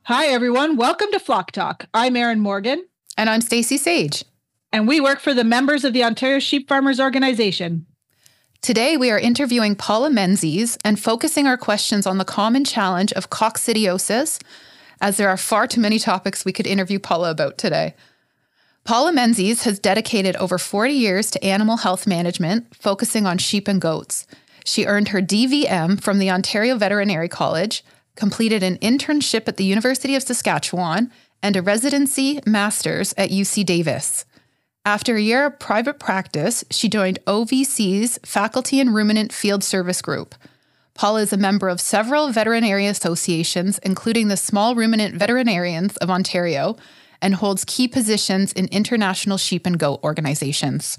Hi, everyone. Welcome to Flock Talk. I'm Erin Morgan. And I'm Stacey Sage. And we work for the members of the Ontario Sheep Farmers Organization. Today, we are interviewing Paula Menzies and focusing our questions on the common challenge of coccidiosis, as there are far too many topics we could interview Paula about today. Paula Menzies has dedicated over 40 years to animal health management, focusing on sheep and goats. She earned her DVM from the Ontario Veterinary College, completed an internship at the University of Saskatchewan, and a residency master's at UC Davis. After a year of private practice, she joined OVC's Faculty and Ruminant Field Service Group. Paula is a member of several veterinary associations, including the Small Ruminant Veterinarians of Ontario, and holds key positions in international sheep and goat organizations.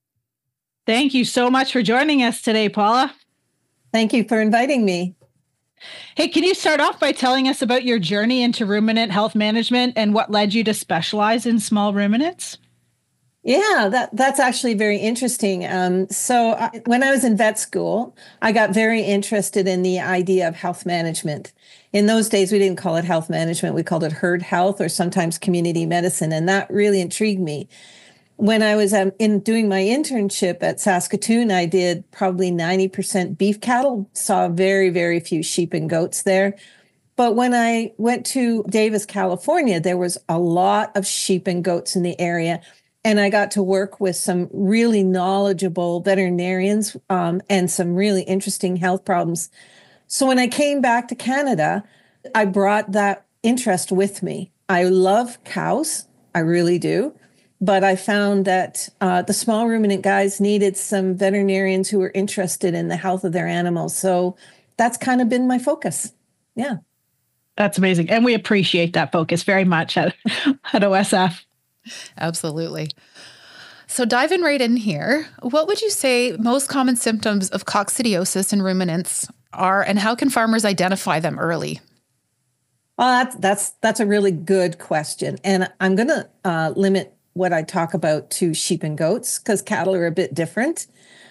Thank you so much for joining us today, Paula. Thank you for inviting me. Hey, can you start off by telling us about your journey into ruminant health management and what led you to specialize in small ruminants? Yeah, that's actually very interesting. When I was in vet school, I got very interested in the idea of health management. In those days, we didn't call it health management. We called it herd health or sometimes community medicine. And that really intrigued me. When I was doing my internship at Saskatoon, I did probably 90% beef cattle, saw very, very few sheep and goats there. But when I went to Davis, California, there was a lot of sheep and goats in the area. And I got to work with some really knowledgeable veterinarians and some really interesting health problems. So when I came back to Canada, I brought that interest with me. I love cows. I really do. But I found that the small ruminant guys needed some veterinarians who were interested in the health of their animals. So that's kind of been my focus. Yeah. That's amazing. And we appreciate that focus very much at OSF. Absolutely. So diving right in here, what would you say most common symptoms of coccidiosis in ruminants are, and how can farmers identify them early? Well, that's a really good question. And I'm going to limit what I talk about to sheep and goats because cattle are a bit different.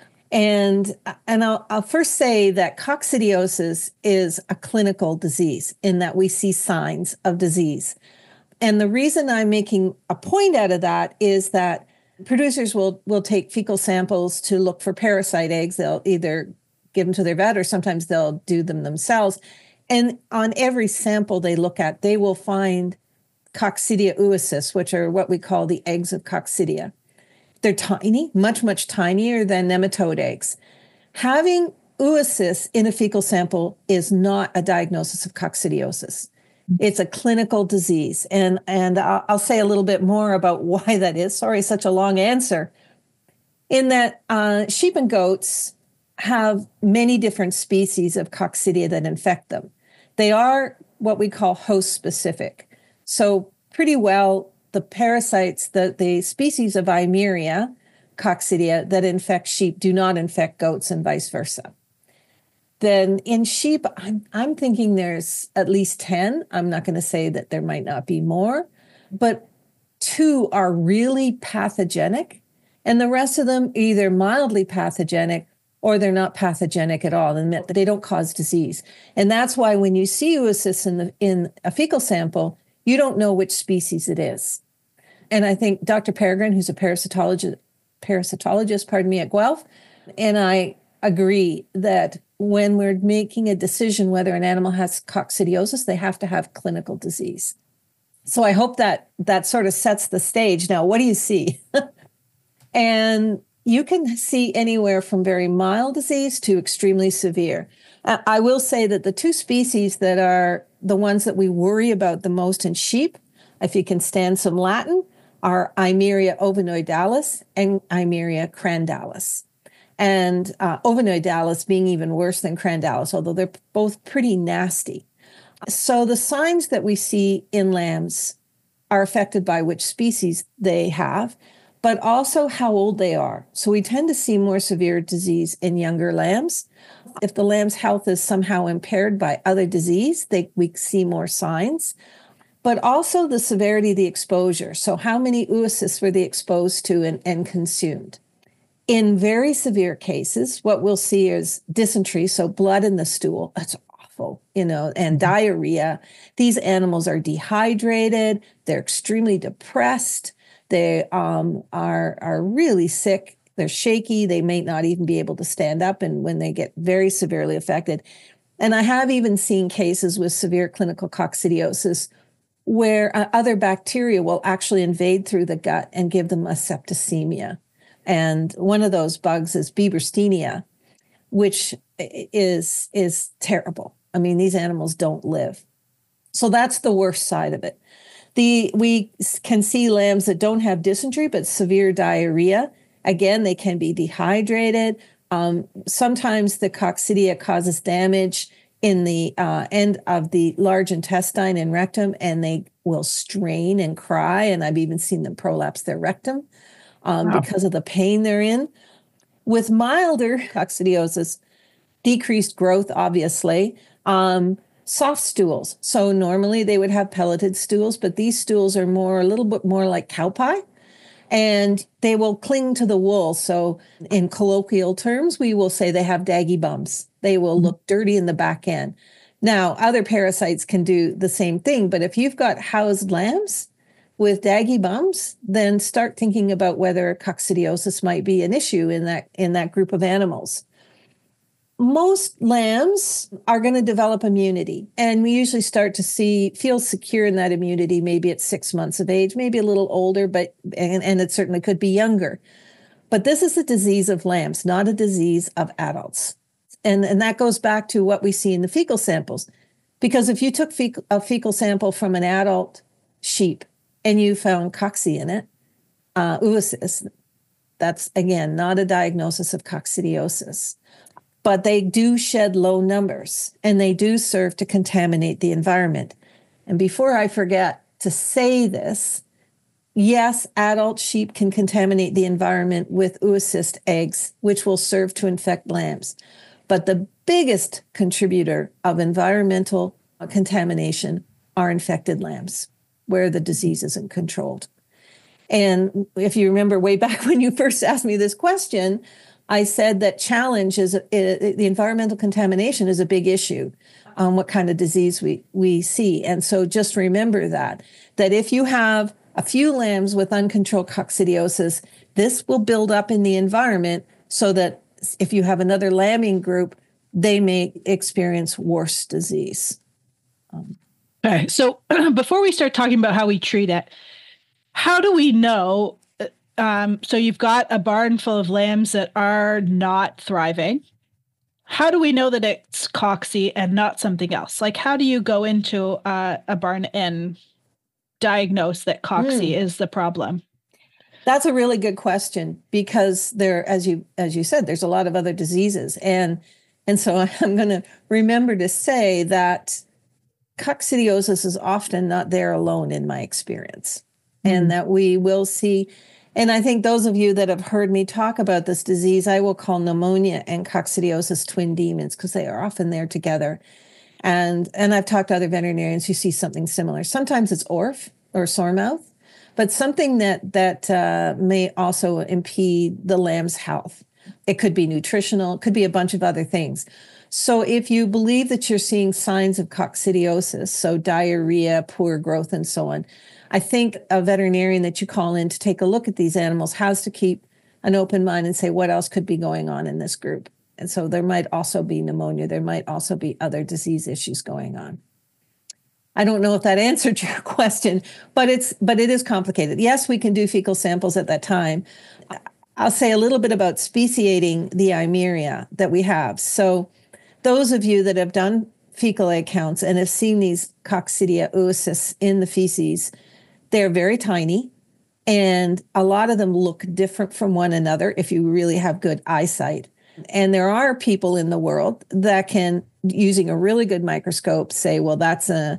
And I'll first say that coccidiosis is a clinical disease in that we see signs of disease. And the reason I'm making a point out of that is that producers will take fecal samples to look for parasite eggs. They'll either give them to their vet or sometimes they'll do them themselves. And on every sample they look at, they will find Coccidia oocysts, which are what we call the eggs of coccidia. They're tiny, much, much tinier than nematode eggs. Having oocysts in a fecal sample is not a diagnosis of coccidiosis. It's a clinical disease. And I'll say a little bit more about why that is. Sorry, such a long answer. In that sheep and goats have many different species of coccidia that infect them. They are what we call host specific. So pretty well, the parasites, the species of Eimeria coccidia that infect sheep do not infect goats and vice versa. Then in sheep, I'm thinking there's at least 10. I'm not going to say that there might not be more, but 2 are really pathogenic, and the rest of them either mildly pathogenic or they're not pathogenic at all, and that they don't cause disease. And that's why when you see oocysts in a fecal sample, you don't know which species it is. And I think Dr. Peregrine, who's a parasitologist, at Guelph, and I agree that when we're making a decision whether an animal has coccidiosis, they have to have clinical disease. So I hope that sort of sets the stage. Now, what do you see? And you can see anywhere from very mild disease to extremely severe. I will say that the 2 species that are the ones that we worry about the most in sheep, if you can stand some Latin, are Eimeria ovinoidalis and Eimeria crandalis. And ovinoidalis being even worse than crandalis, although they're both pretty nasty. So the signs that we see in lambs are affected by which species they have, but also how old they are. So we tend to see more severe disease in younger lambs. If the lamb's health is somehow impaired by other disease, we see more signs. But also the severity of the exposure. So how many oocysts were they exposed to and consumed? In very severe cases, what we'll see is dysentery, so blood in the stool. That's awful, and diarrhea. These animals are dehydrated. They're extremely depressed. They are really sick. They're shaky. They may not even be able to stand up, and when they get very severely affected. And I have even seen cases with severe clinical coccidiosis where other bacteria will actually invade through the gut and give them a septicemia. And one of those bugs is Bieberstenia, which is terrible. I mean, these animals don't live. So that's the worst side of it. We can see lambs that don't have dysentery, but severe diarrhea. Again, they can be dehydrated. Sometimes the coccidia causes damage in the end of the large intestine and rectum, and they will strain and cry. And I've even seen them prolapse their rectum because of the pain they're in. With milder coccidiosis, decreased growth, obviously, soft stools. So normally they would have pelleted stools, but these stools are a little bit more like cow pie. And they will cling to the wool. So in colloquial terms, we will say they have daggy bums. They will look dirty in the back end. Now, other parasites can do the same thing, but if you've got housed lambs with daggy bums, then start thinking about whether coccidiosis might be an issue in that group of animals. Most lambs are going to develop immunity, and we usually start to feel secure in that immunity maybe at 6 months of age, maybe a little older, and it certainly could be younger. But this is a disease of lambs, not a disease of adults. And that goes back to what we see in the fecal samples. Because if you took a fecal sample from an adult sheep and you found cocci in it, oocyst, that's, again, not a diagnosis of coccidiosis. But they do shed low numbers, and they do serve to contaminate the environment. And before I forget to say this, yes, adult sheep can contaminate the environment with oocyst eggs, which will serve to infect lambs. But the biggest contributor of environmental contamination are infected lambs, where the disease isn't controlled. And if you remember way back when you first asked me this question, I said that challenge the environmental contamination is a big issue on what kind of disease we see. And so just remember that if you have a few lambs with uncontrolled coccidiosis, this will build up in the environment so that if you have another lambing group, they may experience worse disease. Okay, so before we start talking about how we treat it, how do we know? So you've got a barn full of lambs that are not thriving. How do we know that it's cocci and not something else? Like, how do you go into a barn and diagnose that cocci is the problem? That's a really good question, because there, as you said, there's a lot of other diseases. And so I'm going to remember to say that coccidiosis is often not there alone in my experience, and that we will see. And I think those of you that have heard me talk about this disease, I will call pneumonia and coccidiosis twin demons, because they are often there together. And I've talked to other veterinarians who see something similar. Sometimes it's ORF or sore mouth, but something that may also impede the lamb's health. It could be nutritional, it could be a bunch of other things. So if you believe that you're seeing signs of coccidiosis, so diarrhea, poor growth, and so on, I think a veterinarian that you call in to take a look at these animals has to keep an open mind and say, what else could be going on in this group? And so there might also be pneumonia. There might also be other disease issues going on. I don't know if that answered your question, but it is complicated. Yes, we can do fecal samples at that time. I'll say a little bit about speciating the Eimeria that we have. So those of you that have done fecal egg counts and have seen these Coccidia oocysts in the feces, they're very tiny, and a lot of them look different from one another if you really have good eyesight. And there are people in the world that can, using a really good microscope, say, well, that's an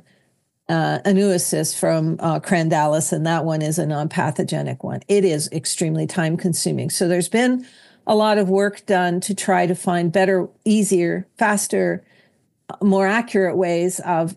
oocyst from Crandalis, and that one is a non-pathogenic one. It is extremely time-consuming. So there's been a lot of work done to try to find better, easier, faster, more accurate ways of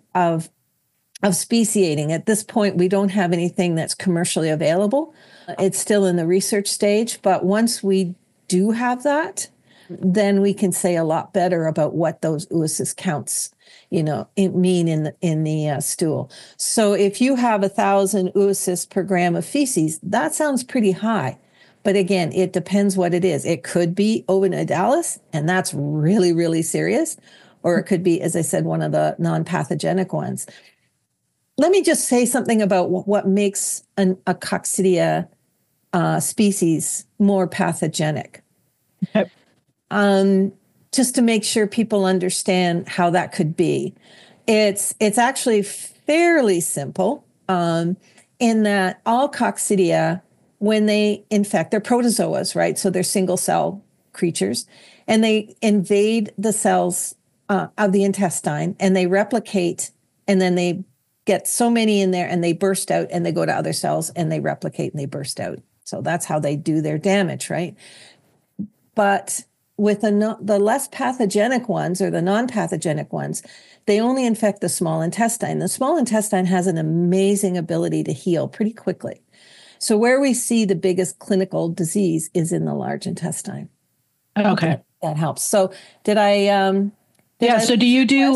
speciating. At this point, we don't have anything that's commercially available. It's still in the research stage, but once we do have that, then we can say a lot better about what those oocyst counts, mean in the stool. So if you have 1,000 oocysts per gram of feces, that sounds pretty high. But again, it depends what it is. It could be ovinodidalis, and that's really, really serious. Or it could be, as I said, one of the non-pathogenic ones. Let me just say something about what makes a Coccidia species more pathogenic. Yep. Just to make sure people understand how that could be. It's actually fairly simple in that all Coccidia, when they infect, they're protozoas, right? So they're single cell creatures, and they invade the cells of the intestine, and they replicate, and then they get so many in there, and they burst out, and they go to other cells, and they replicate, and they burst out. So that's how they do their damage, right? But with the less pathogenic ones, or the non-pathogenic ones, they only infect the small intestine. The small intestine has an amazing ability to heal pretty quickly. So where we see the biggest clinical disease is in the large intestine. Okay. That helps. So did I... So do you do,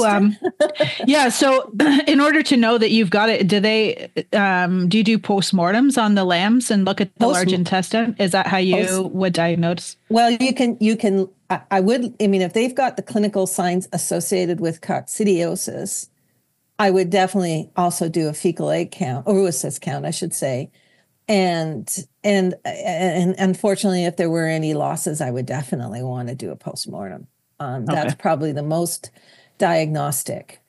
so in order to know that you've got it, do you do postmortems on the lambs and look at the large intestine? Is that how you would diagnose? Well, you can, if they've got the clinical signs associated with coccidiosis, I would definitely also do a fecal egg count, or oocyst count, I should say. And unfortunately, if there were any losses, I would definitely want to do a postmortem. That's probably the most diagnostic.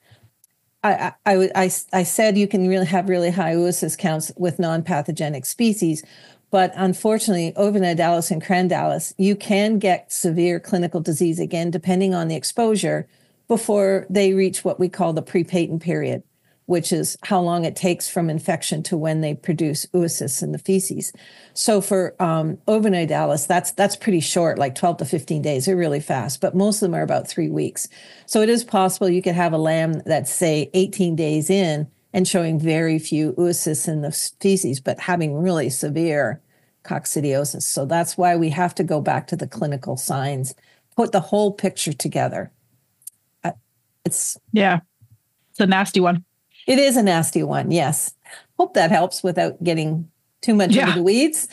I said you can really have really high oocyst counts with non-pathogenic species, but unfortunately, ovinodidalis and crandalis, you can get severe clinical disease again, depending on the exposure, before they reach what we call the pre-patent period, which is how long it takes from infection to when they produce oocysts in the feces. So for ovinodidalis, that's pretty short, like 12 to 15 days. They're really fast, but most of them are about 3 weeks. So it is possible you could have a lamb that's, say, 18 days in and showing very few oocysts in the feces, but having really severe coccidiosis. So that's why we have to go back to the clinical signs, put the whole picture together. It's a nasty one. It is a nasty one, yes. Hope that helps without getting too much into the weeds.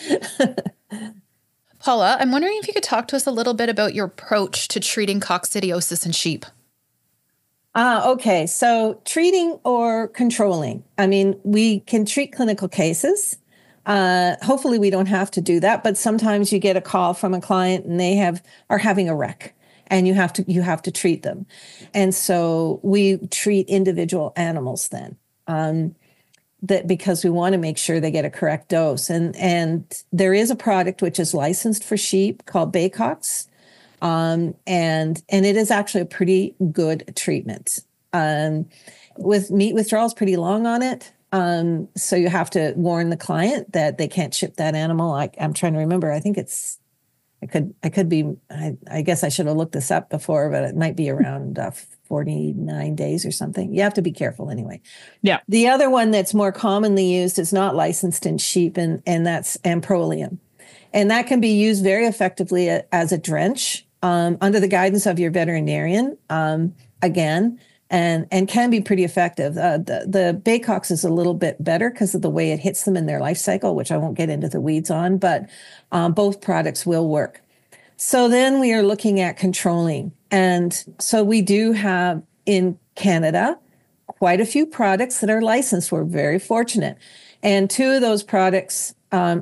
Paula, I'm wondering if you could talk to us a little bit about your approach to treating coccidiosis in sheep. Okay, so treating or controlling. I mean, we can treat clinical cases. Hopefully we don't have to do that, but sometimes you get a call from a client and they are having a wreck, and you have to treat them. And so we treat individual animals then, that because we want to make sure they get a correct dose. And there is a product which is licensed for sheep called Baycox. And it is actually a pretty good treatment. With meat withdrawal is pretty long on it. So you have to warn the client that they can't ship that animal. I'm trying to remember. I think I could be, I guess I should have looked this up before, but it might be around 49 days or something. You have to be careful anyway. Yeah. The other one that's more commonly used is not licensed in sheep, and that's Amprolium. And that can be used very effectively as a drench under the guidance of your veterinarian, again, and can be pretty effective. The Baycox is a little bit better because of the way it hits them in their life cycle, which I won't get into the weeds on, but both products will work. So then we are looking at controlling. And so we do have in Canada quite a few products that are licensed. We're very fortunate. And three of those products are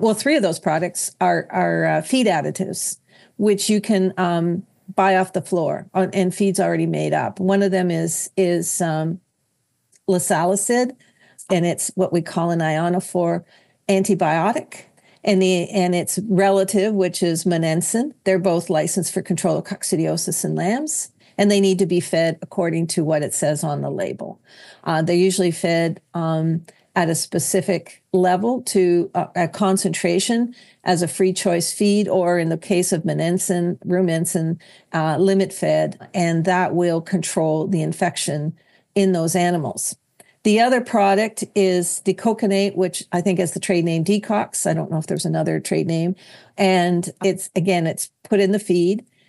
feed additives, which you can buy off the floor, and feed's already made up. One of them is Lasalacid, and it's what we call an ionophore antibiotic. And its relative, which is Monensin. They're both licensed for control of coccidiosis in lambs, and they need to be fed according to what it says on the label. They're usually fed at a specific level to a concentration as a free choice feed, or in the case of Monensin, Rumensin, limit fed, and that will control the infection in those animals. The other product is Decoconate, which I think is the trade name Decox. I don't know if there's another trade name. And it's put in the feed.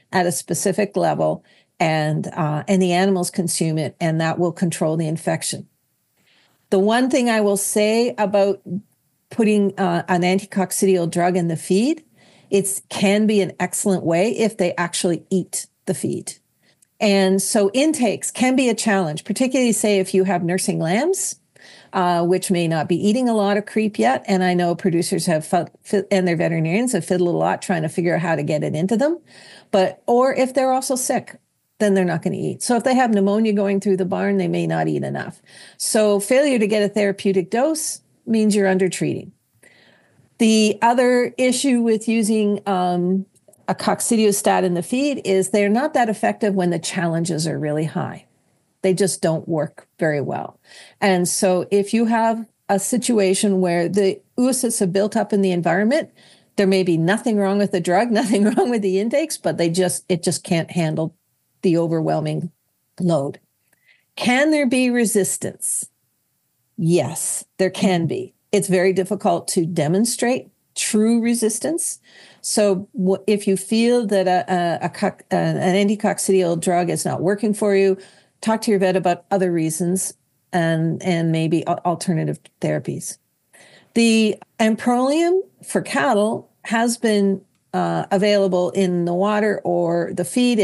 at a specific level, and the animals consume it, and that will control the infection. The one thing I will say about putting an anticoccidial drug in the feed, it can be an excellent way if they actually eat the feed. And so intakes can be a challenge, particularly say if you have nursing lambs, which may not be eating a lot of creep yet. And I know producers and their veterinarians have fiddled a lot trying to figure out how to get it into them. Or if they're also sick, then they're not going to eat. So if they have pneumonia going through the barn, they may not eat enough. So failure to get a therapeutic dose means you're under-treating. The other issue with using a coccidiostat in the feed is they're not that effective when the challenges are really high. They just don't work very well. And so if you have a situation where the oocysts have built up in the environment, there may be nothing wrong with the drug, nothing wrong with the intakes, but it just can't handle the overwhelming load. Can there be resistance? Yes, there can be. It's very difficult to demonstrate true resistance. So if you feel that an anticoccidial drug is not working for you, talk to your vet about other reasons and maybe alternative therapies. The Amprolium for cattle has been available in the water or the feed.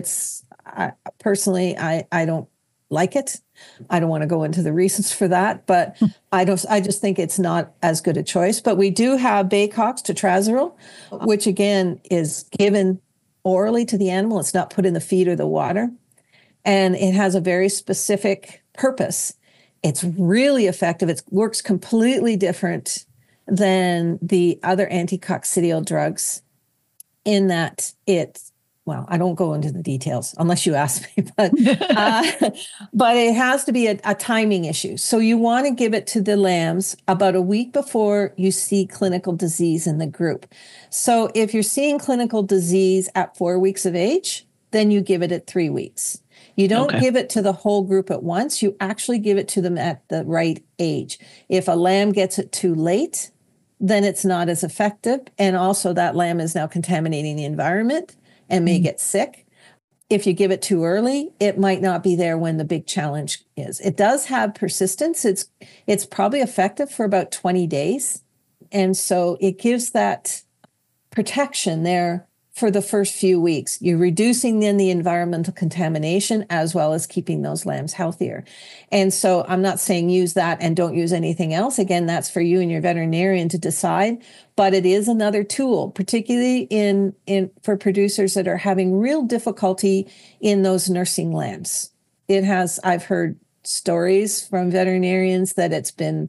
Personally, I don't like it. I don't want to go into the reasons for that, but I just think it's not as good a choice. But we do have Baycox tetrazoral, which again is given orally to the animal. It's not put in the feed or the water. And it has a very specific purpose. It's really effective. It works completely different than the other anticoccidial drugs in that I don't go into the details unless you ask me, but it has to be a timing issue. So you want to give it to the lambs about a week before you see clinical disease in the group. So if you're seeing clinical disease at 4 weeks of age, then you give it at 3 weeks. You don't give it to the whole group at once. You actually give it to them at the right age. If a lamb gets it too late, then it's not as effective. And also that lamb is now contaminating the environment and may get sick. If you give it too early, it might not be there when the big challenge is. It does have persistence. It's probably effective for about 20 days. And so it gives that protection there for the first few weeks. You're reducing then the environmental contamination as well as keeping those lambs healthier. And so I'm not saying use that and don't use anything else. Again, that's for you and your veterinarian to decide, but it is another tool, particularly in for producers that are having real difficulty in those nursing lambs. I've heard stories from veterinarians that it's been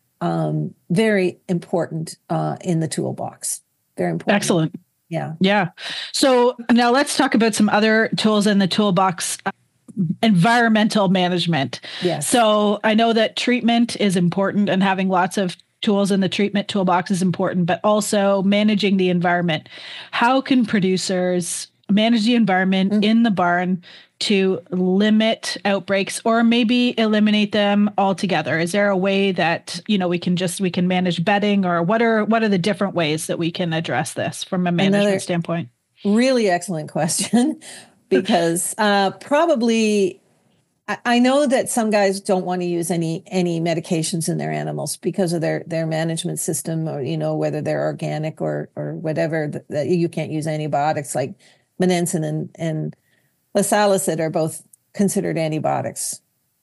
very important in the toolbox. Very important. Excellent. Yeah. Yeah. So now let's talk about some other tools in the toolbox. Environmental management. Yes. So I know that treatment is important and having lots of tools in the treatment toolbox is important, but also managing the environment. How can producers manage the environment in the barn to limit outbreaks or maybe eliminate them altogether? Is there a way that, we can manage bedding, or what are the different ways that we can address this from a management standpoint? Really excellent question, because probably I know that some guys don't want to use any medications in their animals because of their management system, or whether they're organic or whatever, that you can't use antibiotics like Monensin and Lasallicet are both considered antibiotics.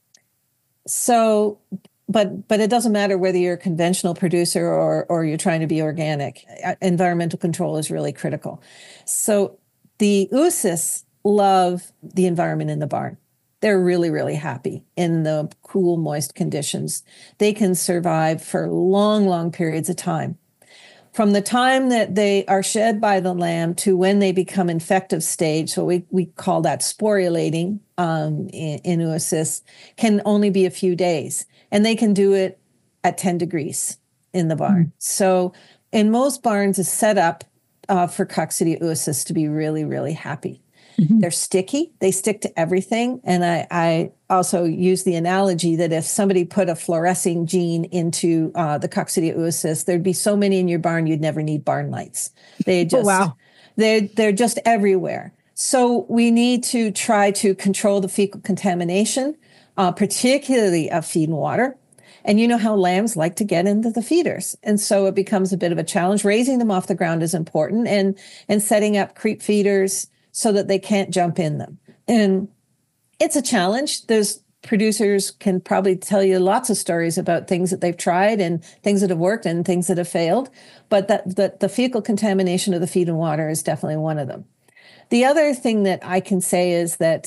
So, but it doesn't matter whether you're a conventional producer or you're trying to be organic. Environmental control is really critical. So the oocysts love the environment in the barn. They're really, really happy in the cool, moist conditions. They can survive for long, long periods of time. From the time that they are shed by the lamb to when they become infective stage, so we call that sporulating in oocysts, can only be a few days. And they can do it at 10 degrees in the barn. So in most barns, it's set up for coccidiosis to be really, really happy. They're sticky. They stick to everything. And I also use the analogy that if somebody put a fluorescing gene into the coccidiosis, there'd be so many in your barn, you'd never need barn lights. They just, they're just everywhere. So we need to try to control the fecal contamination, particularly of feed and water. And you know how lambs like to get into the feeders. And so it becomes a bit of a challenge. Raising them off the ground is important, and setting up creep feeders so that they can't jump in them. And it's a challenge. There's producers can probably tell you lots of stories about things that they've tried and things that have worked and things that have failed. But the fecal contamination of the feed and water is definitely one of them. The other thing that I can say is that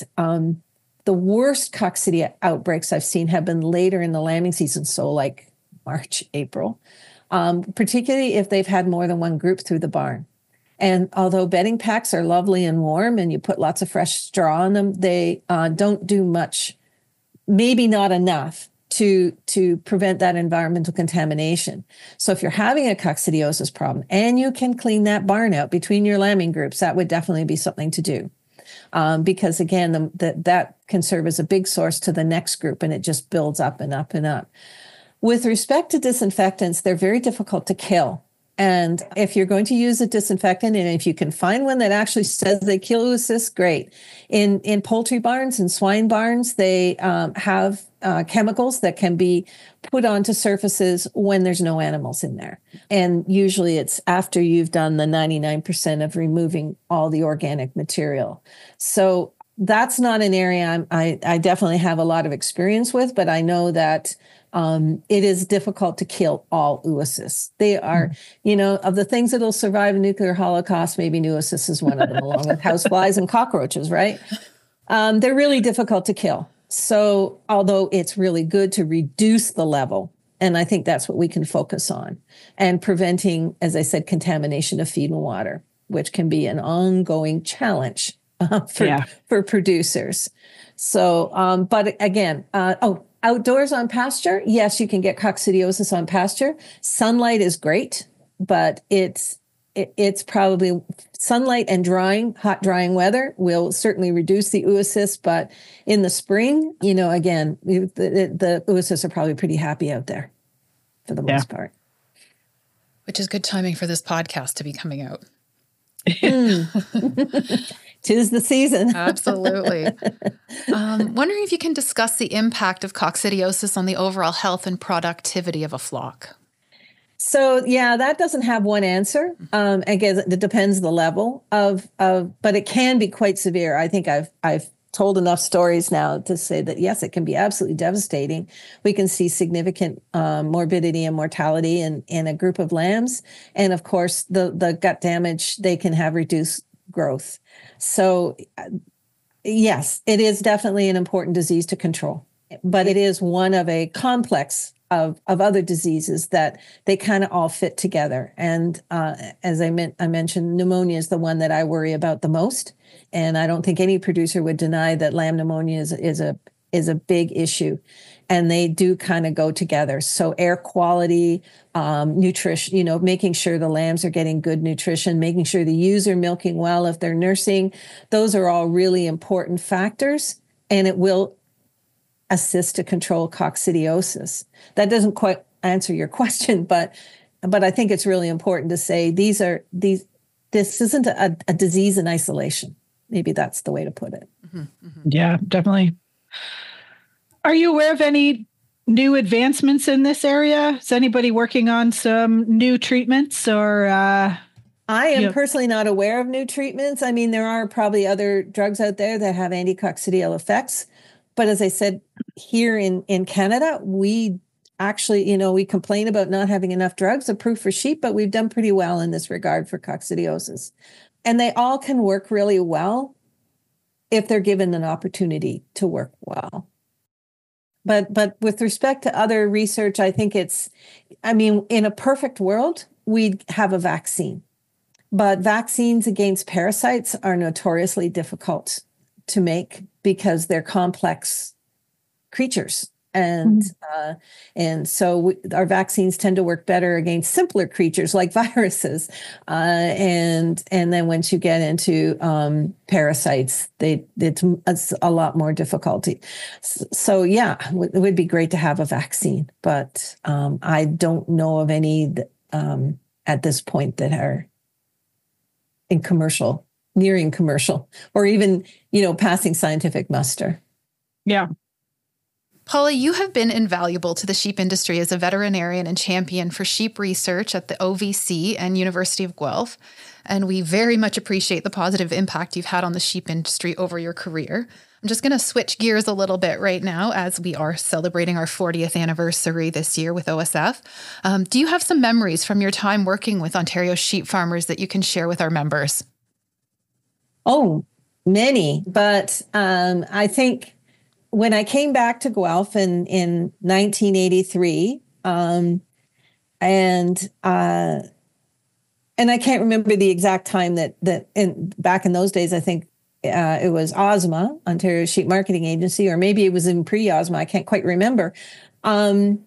the worst coccidia outbreaks I've seen have been later in the lambing season, so like March, April, particularly if they've had more than one group through the barn. And although bedding packs are lovely and warm and you put lots of fresh straw on them, they don't do much, maybe not enough to prevent that environmental contamination. So if you're having a coccidiosis problem and you can clean that barn out between your lambing groups, that would definitely be something to do. Because again, that can serve as a big source to the next group, and it just builds up and up and up. With respect to disinfectants, they're very difficult to kill. And if you're going to use a disinfectant, and if you can find one that actually says they kill oocysts, great. In poultry barns and swine barns, they have chemicals that can be put onto surfaces when there's no animals in there. And usually it's after you've done the 99% of removing all the organic material. So that's not an area I definitely have a lot of experience with, but I know that it is difficult to kill all oocysts. They are, of the things that will survive a nuclear holocaust, maybe oocysts is one of them, along with houseflies and cockroaches, right? They're really difficult to kill. So although it's really good to reduce the level, and I think that's what we can focus on, and preventing, as I said, contamination of feed and water, which can be an ongoing challenge for producers. So, but again, outdoors on pasture, yes, you can get coccidiosis on pasture. Sunlight is great, but it's probably sunlight and hot drying weather will certainly reduce the oocysts. But in the spring, again, the oocysts are probably pretty happy out there for the most part. Which is good timing for this podcast to be coming out. Tis the season. Absolutely. Wondering if you can discuss the impact of coccidiosis on the overall health and productivity of a flock. So, that doesn't have one answer. I guess it depends the level but it can be quite severe. I think I've told enough stories now to say that, yes, it can be absolutely devastating. We can see significant morbidity and mortality in a group of lambs. And of course, the gut damage, they can have reduced growth. So, yes, it is definitely an important disease to control, but it is one of a complex of other diseases that they kind of all fit together. And as I mentioned, pneumonia is the one that I worry about the most. And I don't think any producer would deny that lamb pneumonia is a big issue. And they do kind of go together. So air quality, nutrition, making sure the lambs are getting good nutrition, making sure the ewes are milking well if they're nursing. Those are all really important factors, and it will assist to control coccidiosis. That doesn't quite answer your question, but I think it's really important to say this isn't a disease in isolation. Maybe that's the way to put it. Mm-hmm, mm-hmm. Yeah, definitely. Are you aware of any new advancements in this area? Is anybody working on some new treatments or? I am personally not aware of new treatments. I mean, there are probably other drugs out there that have anticoccidial effects. But as I said, here in Canada, we actually, we complain about not having enough drugs approved for sheep, but we've done pretty well in this regard for coccidiosis. And they all can work really well if they're given an opportunity to work well. But with respect to other research, I think in a perfect world, we'd have a vaccine. But vaccines against parasites are notoriously difficult to make because they're complex creatures. And so our vaccines tend to work better against simpler creatures like viruses. And then once you get into parasites, it's a lot more difficulty. So it would be great to have a vaccine, but I don't know of any at this point that are in commercial nearing commercial or even, passing scientific muster. Yeah. Paula, you have been invaluable to the sheep industry as a veterinarian and champion for sheep research at the OVC and University of Guelph. And we very much appreciate the positive impact you've had on the sheep industry over your career. I'm just going to switch gears a little bit right now as we are celebrating our 40th anniversary this year with OSF. Do you have some memories from your time working with Ontario sheep farmers that you can share with our members? Oh, many. But I think when I came back to Guelph in 1983, and I can't remember the exact time that back in those days, I think it was OSMA, Ontario Sheep Marketing Agency, or maybe it was in pre-OSMA. I can't quite remember. I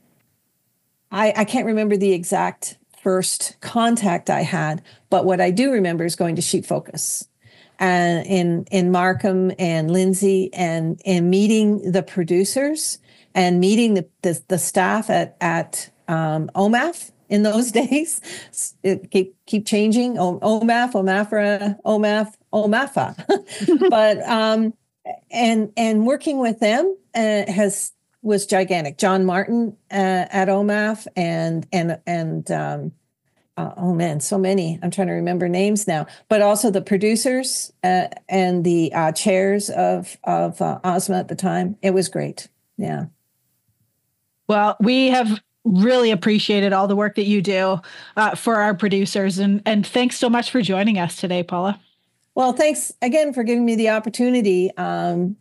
can't remember the exact first contact I had, but what I do remember is going to Sheep Focus and in Markham and Lindsay and meeting the producers and meeting the staff at OMAF. In those days, it keep changing. OMAF, OMAFRA, OMAF, OMAFA. But and working with them was gigantic. John Martin at OMAF and oh man, so many. I'm trying to remember names now. But also the producers and the chairs of OSMA at the time. It was great. Yeah. Well, we have really appreciated all the work that you do for our producers. And thanks so much for joining us today, Paula. Well, thanks again for giving me the opportunity. And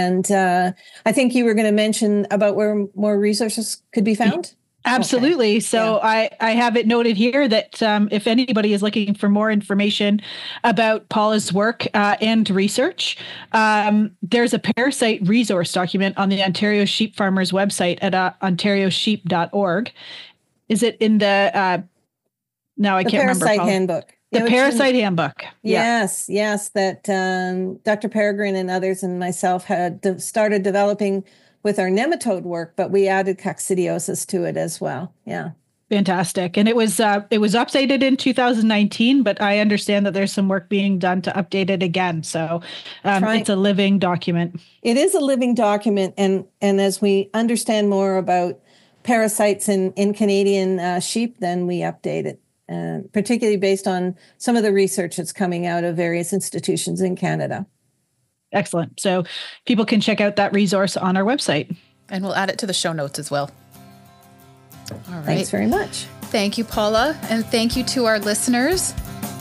I think you were going to mention about where more resources could be found. Absolutely. Okay. So yeah. I have it noted here that if anybody is looking for more information about Paula's work and research, there's a parasite resource document on the Ontario Sheep Farmers website at ontariosheep.org. Is it in the, now I can't remember. Parasite handbook. The Parasite Handbook. Yes, yes, that Dr. Peregrine and others and myself had started developing with our nematode work, but we added coccidiosis to it as well. Yeah. Fantastic. And it was updated in 2019, but I understand that there's some work being done to update it again. So it's a living document. It is a living document. And as we understand more about parasites in Canadian sheep, then we update it, particularly based on some of the research that's coming out of various institutions in Canada. Excellent. So people can check out that resource on our website. And we'll add it to the show notes as well. All right. Thanks very much. Thank you, Paula. And thank you to our listeners.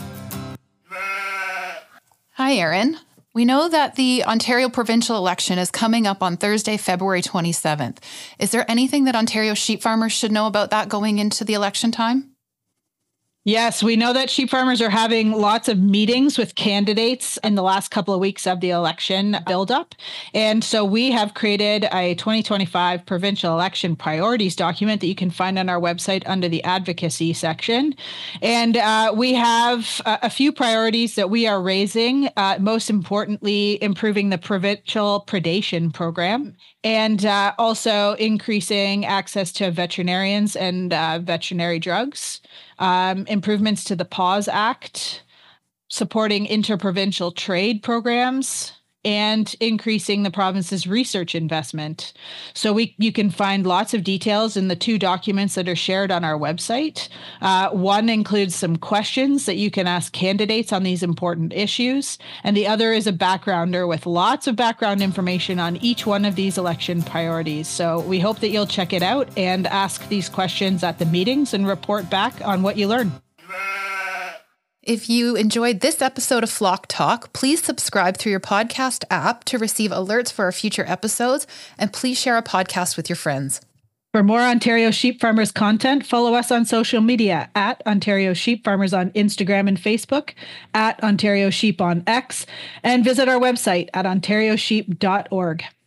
Hi, Erin. We know that the Ontario provincial election is coming up on Thursday, February 27th. Is there anything that Ontario sheep farmers should know about that going into the election time? Yes, we know that sheep farmers are having lots of meetings with candidates in the last couple of weeks of the election buildup. And so we have created a 2025 provincial election priorities document that you can find on our website under the advocacy section. And we have a few priorities that we are raising, most importantly, improving the provincial predation program and also increasing access to veterinarians and veterinary drugs. Improvements to the PAWS Act, supporting interprovincial trade programs, and increasing the province's research investment. So you can find lots of details in the two documents that are shared on our website. One includes some questions that you can ask candidates on these important issues, and the other is a backgrounder with lots of background information on each one of these election priorities. So we hope that you'll check it out and ask these questions at the meetings and report back on what you learn. If you enjoyed this episode of Flock Talk, please subscribe through your podcast app to receive alerts for our future episodes, and please share our podcast with your friends. For more Ontario Sheep Farmers content, follow us on social media at Ontario Sheep Farmers on Instagram and Facebook, at Ontario Sheep on X, and visit our website at ontariosheep.org.